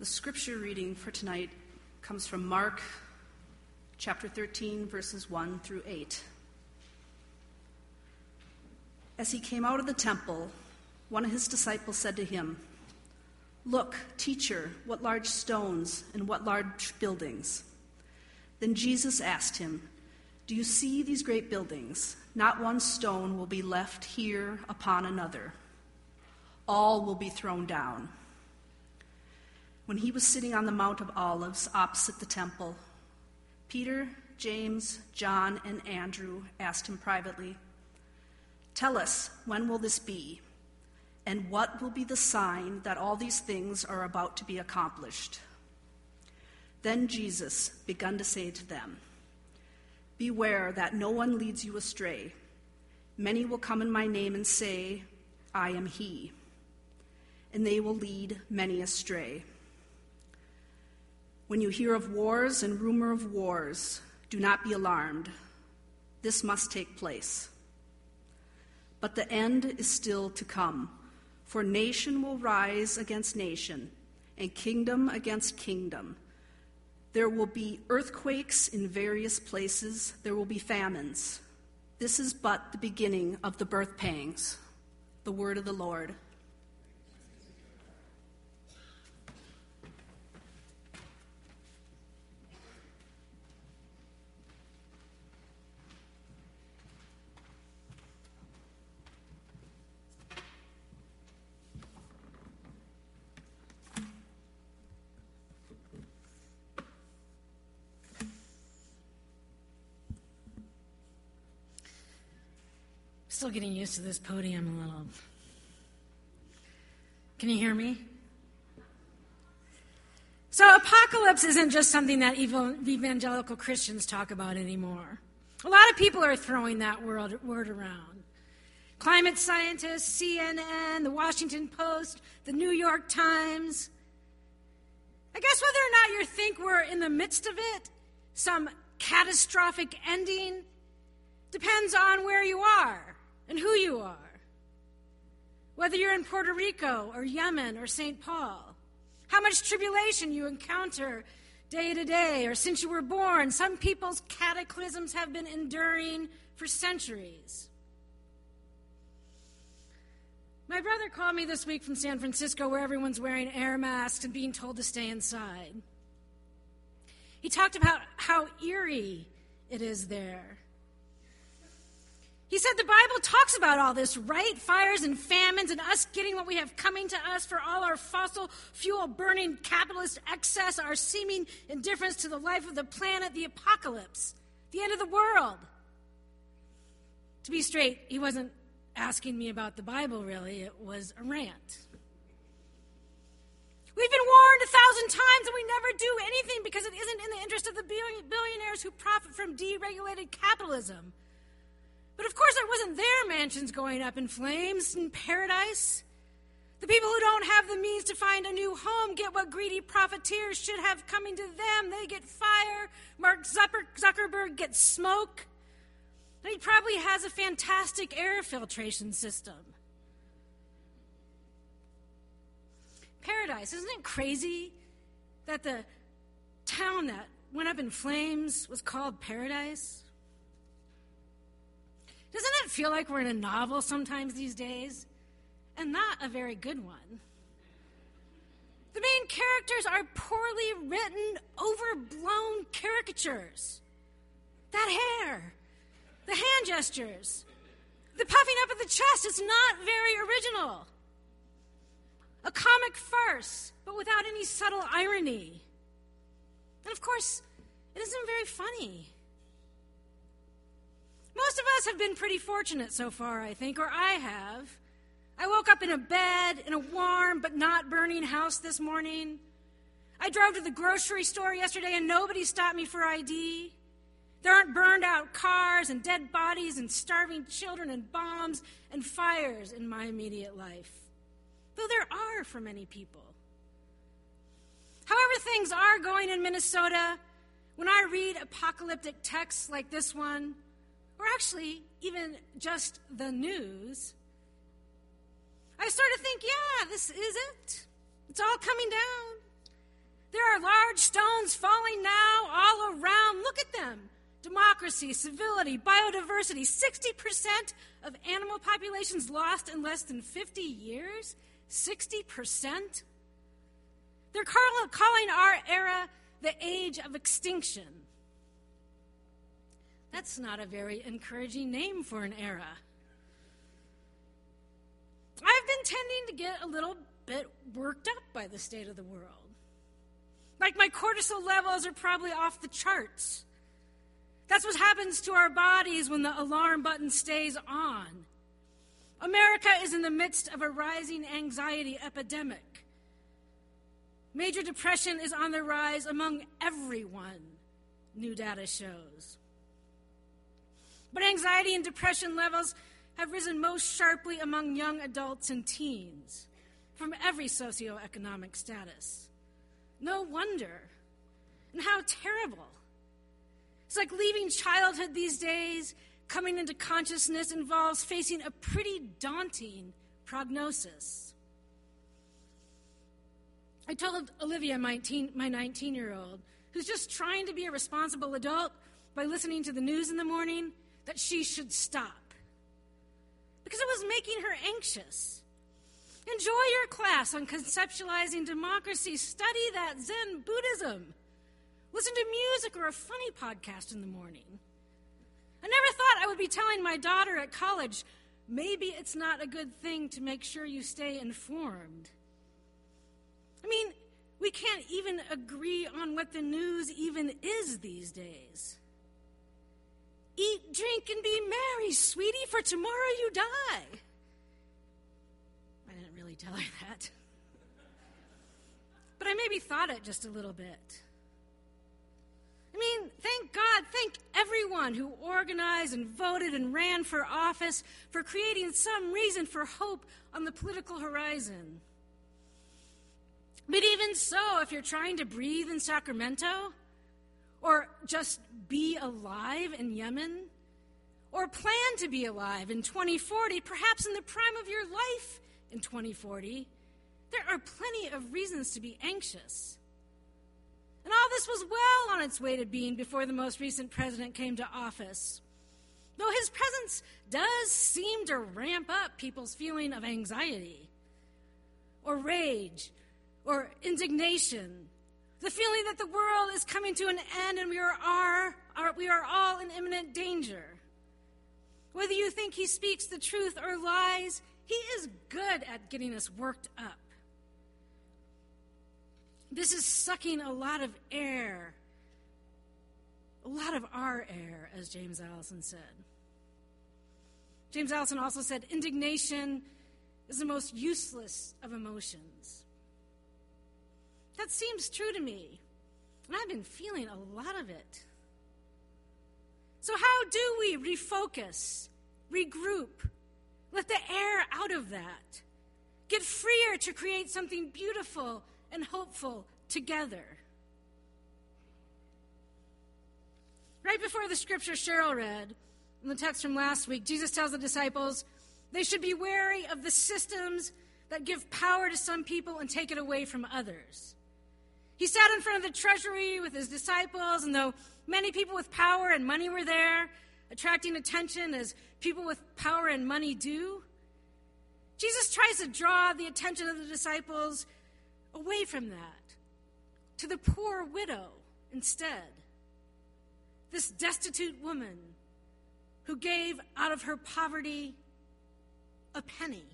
The scripture reading for tonight comes from Mark chapter 13, verses 1 through 8. As he came out of the temple, one of his disciples said to him, "Look, teacher, what large stones and what large buildings." Then Jesus asked him, "Do you see these great buildings? Not one stone will be left here upon another. All will be thrown down." When he was sitting on the Mount of Olives opposite the temple, Peter, James, John, and Andrew asked him privately, "Tell us, when will this be? And what will be the sign that all these things are about to be accomplished?" Then Jesus began to say to them, "Beware that no one leads you astray. Many will come in my name and say, 'I am he,' and they will lead many astray. When you hear of wars and rumor of wars, do not be alarmed. This must take place. But the end is still to come, for nation will rise against nation, and kingdom against kingdom. There will be earthquakes in various places. There will be famines. This is but the beginning of the birth pangs." The word of the Lord. Still getting used to this podium a little. Can you hear me? So apocalypse isn't just something that evangelical Christians talk about anymore. A lot of people are throwing that word around. Climate scientists, CNN, the Washington Post, the New York Times. I guess whether or not you think we're in the midst of it, some catastrophic ending, depends on where you are and who you are. Whether you're in Puerto Rico or Yemen or St. Paul, how much tribulation you encounter day to day or since you were born. Some people's cataclysms have been enduring for centuries. My brother called me this week from San Francisco, where everyone's wearing air masks and being told to stay inside. He talked about how eerie it is there. He said the Bible talks about all this, right? Fires and famines and us getting what we have coming to us for all our fossil fuel burning capitalist excess, our seeming indifference to the life of the planet, the apocalypse, the end of the world. To be straight, he wasn't asking me about the Bible, really. It was a rant. We've been warned 1,000 times and we never do anything because it isn't in the interest of the billionaires who profit from deregulated capitalism. But of course, it wasn't their mansions going up in flames in paradise. The people who don't have the means to find a new home get what greedy profiteers should have coming to them. They get fire. Mark Zuckerberg gets smoke. And he probably has a fantastic air filtration system. Paradise, isn't it crazy that the town that went up in flames was called Paradise? Doesn't it feel like we're in a novel sometimes these days? And not a very good one. The main characters are poorly written, overblown caricatures. That hair, the hand gestures, the puffing up of the chest is not very original. A comic farce, but without any subtle irony. And of course, it isn't very funny. Most of us have been pretty fortunate so far, I think, or I have. I woke up in a bed in a warm but not burning house this morning. I drove to the grocery store yesterday and nobody stopped me for ID. There aren't burned out cars and dead bodies and starving children and bombs and fires in my immediate life. Though there are for many people. However things are going in Minnesota, when I read apocalyptic texts like this one, or actually even just the news, I start to think, yeah, this is it. It's all coming down. are large stones falling now all around. Look at them. Democracy, civility, biodiversity. 60% of animal populations lost in less than 50 years. 60%? They're calling our era the age of extinction. That's not a very encouraging name for an era. I've been tending to get a little bit worked up by the state of the world. Like my cortisol levels are probably off the charts. That's what happens to our bodies when the alarm button stays on. America is in the midst of a rising anxiety epidemic. Major depression is on the rise among everyone, new data shows. But anxiety and depression levels have risen most sharply among young adults and teens from every socioeconomic status. No wonder. And how terrible. It's like leaving childhood these days, coming into consciousness involves facing a pretty daunting prognosis. I told Olivia, my 19-year-old, who's just trying to be a responsible adult by listening to the news in the morning, that she should stop. Because it was making her anxious. Enjoy your class on conceptualizing democracy. Study that Zen Buddhism. Listen to music or a funny podcast in the morning. I never thought I would be telling my daughter at college, maybe it's not a good thing to make sure you stay informed. I mean, we can't even agree on what the news even is these days. Eat, drink, and be merry, sweetie, for tomorrow you die. I didn't really tell her that. But I maybe thought it just a little bit. I mean, thank God, thank everyone who organized and voted and ran for office for creating some reason for hope on the political horizon. But even so, if you're trying to breathe in Sacramento, or just be alive in Yemen, or plan to be alive in 2040, perhaps in the prime of your life in 2040, there are plenty of reasons to be anxious. And all this was well on its way to being before the most recent president came to office. Though his presence does seem to ramp up people's feeling of anxiety, or rage, or indignation, the feeling that the world is coming to an end and we are all in imminent danger. Whether you think he speaks the truth or lies, he is good at getting us worked up. This is sucking a lot of air, a lot of our air, as James Allison said. James Allison also said, indignation is the most useless of emotions. That seems true to me, and I've been feeling a lot of it. So how do we refocus, regroup, let the air out of that, get freer to create something beautiful and hopeful together? Right before the scripture Cheryl read, in the text from last week, Jesus tells the disciples they should be wary of the systems that give power to some people and take it away from others. He sat in front of the treasury with his disciples, and though many people with power and money were there, attracting attention as people with power and money do, Jesus tries to draw the attention of the disciples away from that, to the poor widow instead. This destitute woman who gave out of her poverty a penny.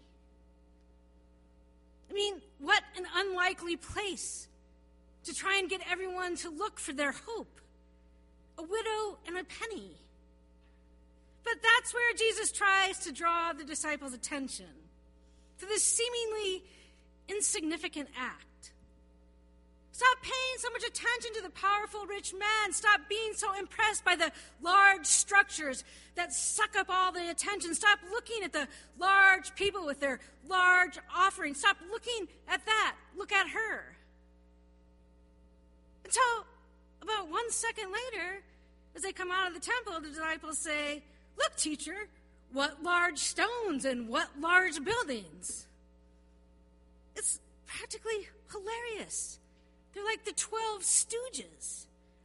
I mean, what an unlikely place to try and get everyone to look for their hope. A widow and a penny. But that's where Jesus tries to draw the disciples' attention, to this seemingly insignificant act. Stop paying so much attention to the powerful rich man. Stop being so impressed by the large structures that suck up all the attention. Stop looking at the large people with their large offerings. Stop looking at that. Look at her. Until about 1 second later, as they come out of the temple, the disciples say, "Look, teacher, what large stones and what large buildings." It's practically hilarious. They're like the 12 Stooges.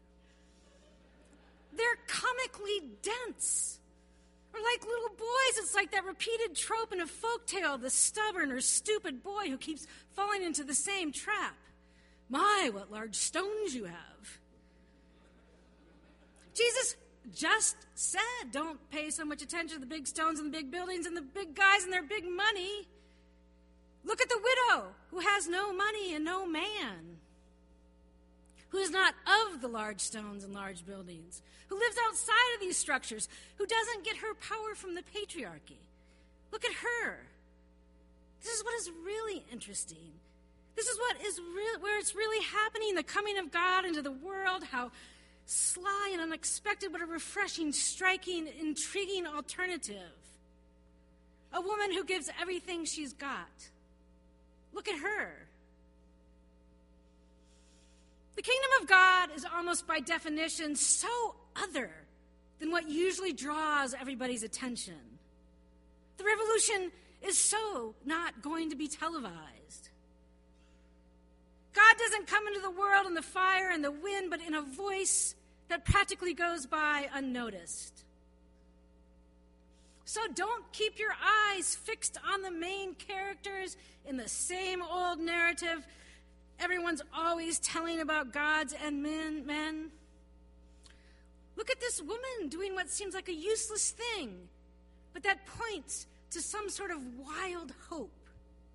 They're comically dense. Or like little boys, it's like that repeated trope in a folktale, the stubborn or stupid boy who keeps falling into the same trap. My, what large stones you have. Jesus just said, don't pay so much attention to the big stones and the big buildings and the big guys and their big money. Look at the widow who has no money and no man, who is not of the large stones and large buildings, who lives outside of these structures, who doesn't get her power from the patriarchy. Look at her. This is what is really interesting. This is what is where it's really happening, the coming of God into the world, how sly and unexpected, but a refreshing, striking, intriguing alternative. A woman who gives everything she's got. Look at her. The kingdom of God is almost by definition so other than what usually draws everybody's attention. The revolution is so not going to be televised. God doesn't come into the world in the fire and the wind, but in a voice that practically goes by unnoticed. So don't keep your eyes fixed on the main characters in the same old narrative everyone's always telling about gods and men. Look at this woman doing what seems like a useless thing, but that points to some sort of wild hope.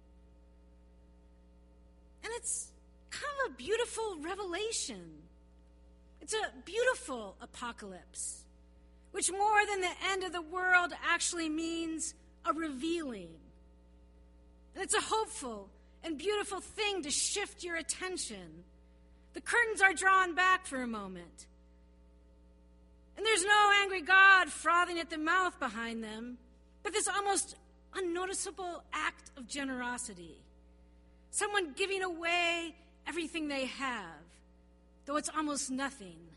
And it's kind of a beautiful revelation. It's a beautiful apocalypse, which more than the end of the world actually means a revealing. And it's a hopeful and beautiful thing to shift your attention. The curtains are drawn back for a moment. And there's no angry God frothing at the mouth behind them, but this almost unnoticeable act of generosity. Someone giving away everything they have, though it's almost nothing.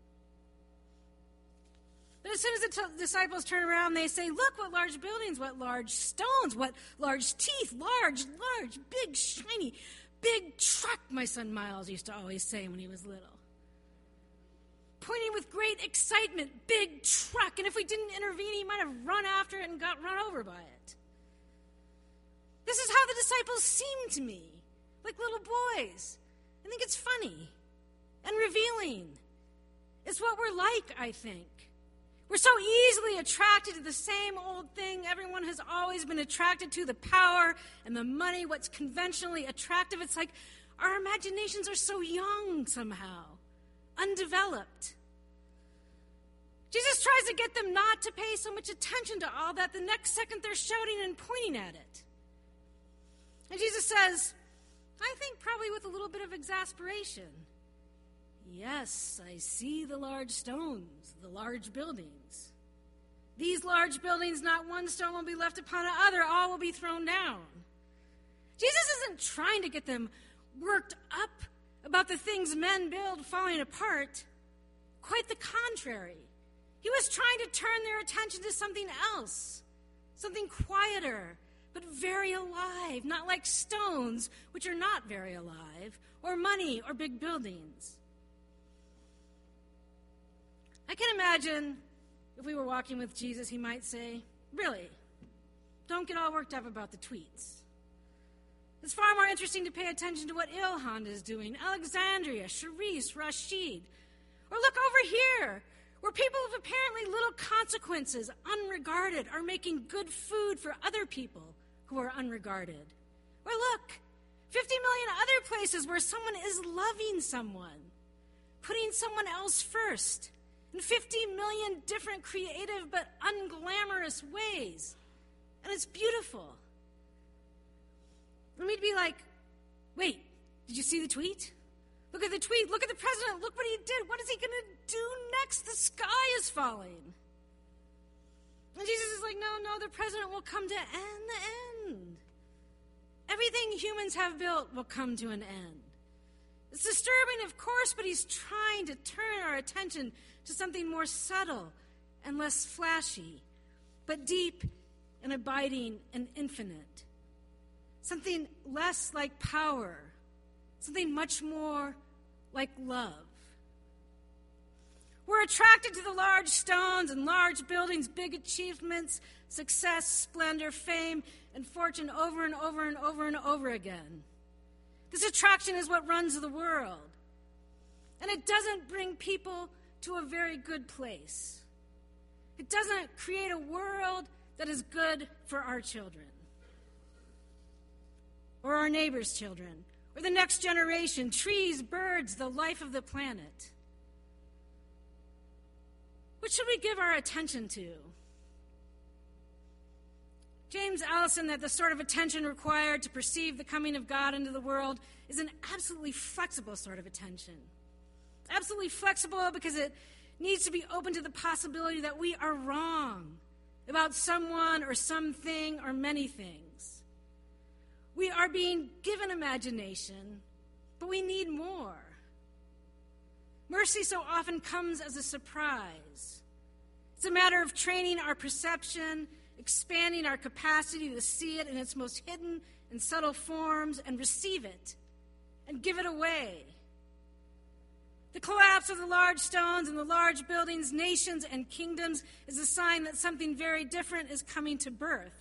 But as soon as the disciples turn around, they say, look, what large buildings, what large stones, what large teeth, large, big, shiny, big truck, my son Miles used to always say when he was little. Pointing with great excitement, big truck, and if we didn't intervene, he might have run after it and got run over by it. This is how the disciples seem to me, like little boys. I think it's funny and revealing. It's what we're like, I think. We're so easily attracted to the same old thing everyone has always been attracted to, the power and the money, what's conventionally attractive. It's like our imaginations are so young somehow, undeveloped. Jesus tries to get them not to pay so much attention to all that. The next second they're shouting and pointing at it. And Jesus says, I think probably with a little bit of exasperation, yes, I see the large stones, the large buildings. These large buildings, not one stone will be left upon another, all will be thrown down. Jesus isn't trying to get them worked up about the things men build falling apart. Quite the contrary. He was trying to turn their attention to something else, something quieter, but very alive, not like stones, which are not very alive, or money or big buildings. I can imagine if we were walking with Jesus, he might say, really, don't get all worked up about the tweets. It's far more interesting to pay attention to what Ilhan is doing, Alexandria, Charisse, Rashid. Or look over here, where people of apparently little consequences, unregarded, are making good food for other people who are unregarded. Or look, 50 million other places where someone is loving someone, putting someone else first, in 50 million different creative but unglamorous ways. And it's beautiful. And we'd be like, wait, did you see the tweet? Look at the tweet. Look at the president. Look what he did. What is he going to do next? The sky is falling. And Jesus is like, no, the president will come to the end. Everything humans have built will come to an end. It's disturbing, of course, but he's trying to turn our attention to something more subtle and less flashy, but deep and abiding and infinite. Something less like power, something much more like love. We're attracted to the large stones and large buildings, big achievements, success, splendor, fame, and fortune over and over and over and over again. This attraction is what runs the world. And it doesn't bring people to a very good place. It doesn't create a world that is good for our children, or our neighbors' children, or the next generation, trees, birds, the life of the planet. What should we give our attention to? James Allison, that the sort of attention required to perceive the coming of God into the world is an absolutely flexible sort of attention. Absolutely flexible because it needs to be open to the possibility that we are wrong about someone or something or many things. We are being given imagination, but we need more. Mercy so often comes as a surprise. It's a matter of training our perception, expanding our capacity to see it in its most hidden and subtle forms and receive it and give it away. The collapse of the large stones and the large buildings, nations and kingdoms is a sign that something very different is coming to birth.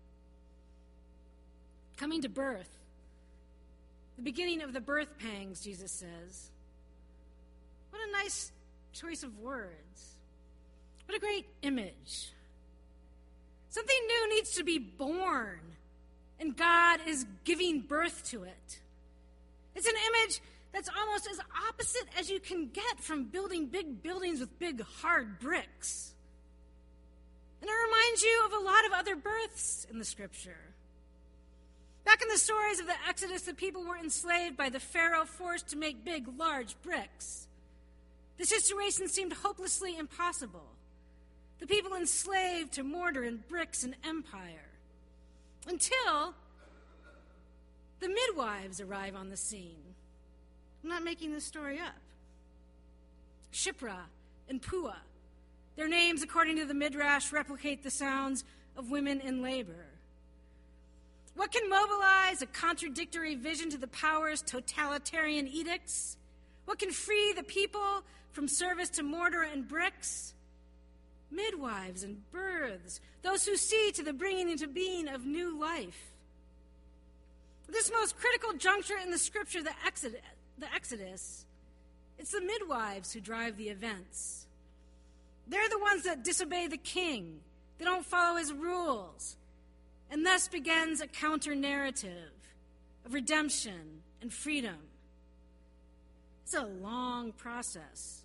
Coming to birth. The beginning of the birth pangs, Jesus says. What a nice choice of words. What a great image. Something new needs to be born, and God is giving birth to it. It's an image that's almost as opposite as you can get from building big buildings with big, hard bricks. And it reminds you of a lot of other births in the Scripture. Back in the stories of the Exodus, the people were enslaved by the Pharaoh, forced to make big, large bricks. The situation seemed hopelessly impossible. The people enslaved to mortar and bricks and empire. Until the midwives arrive on the scene. I'm not making this story up. Shiphrah and Puah. Their names, according to the Midrash, replicate the sounds of women in labor. What can mobilize a contradictory vision to the power's totalitarian edicts? What can free the people from service to mortar and bricks? Midwives and births, those who see to the bringing into being of new life. This most critical juncture in the Scripture, the Exodus, it's the midwives who drive the events. They're the ones that disobey the king. They don't follow his rules. And thus begins a counter-narrative of redemption and freedom. It's a long process.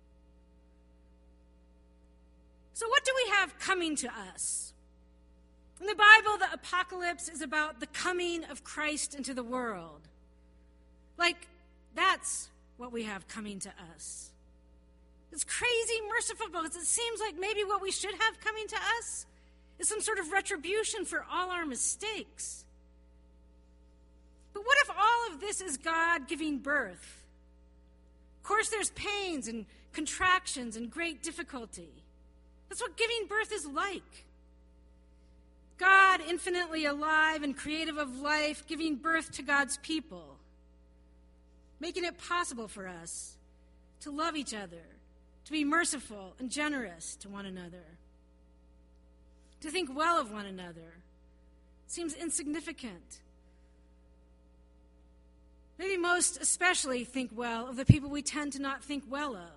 So what do we have coming to us? In the Bible, the apocalypse is about the coming of Christ into the world. Like, that's what we have coming to us. It's crazy merciful because it seems like maybe what we should have coming to us is some sort of retribution for all our mistakes. But what if all of this is God giving birth? Of course, there's pains and contractions and great difficulty. That's what giving birth is like. God, infinitely alive and creative of life, giving birth to God's people, making it possible for us to love each other, to be merciful and generous to one another, to think well of one another. Seems insignificant. Maybe most especially think well of the people we tend to not think well of.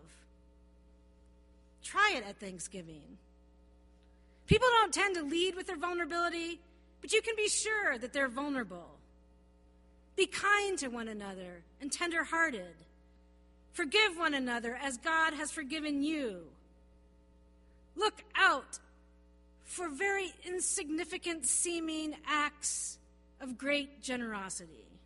Try it at Thanksgiving. People don't tend to lead with their vulnerability, but you can be sure that they're vulnerable. Be kind to one another and tender-hearted. Forgive one another as God has forgiven you. Look out for very insignificant seeming acts of great generosity.